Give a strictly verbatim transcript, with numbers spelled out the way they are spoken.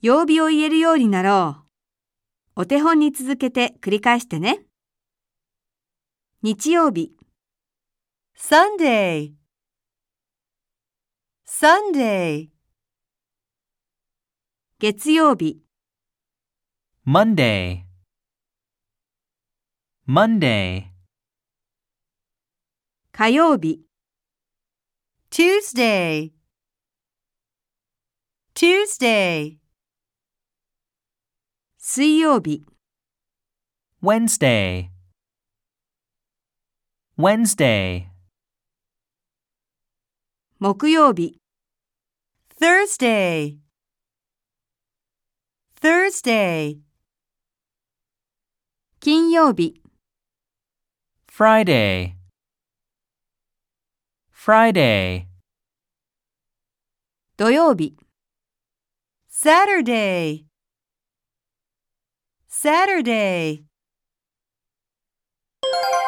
曜日を言えるようになろう。お手本に続けて繰り返してね。日曜日、 Sunday, Sunday. 月曜日、 Monday, Monday. 火曜日、 Tuesday, Tuesday. 水曜日、 Wednesday, Wednesday. 木曜日、 Thursday, Thursday. 金曜日、 Friday, Friday. 土曜日、 Saturday, Saturday.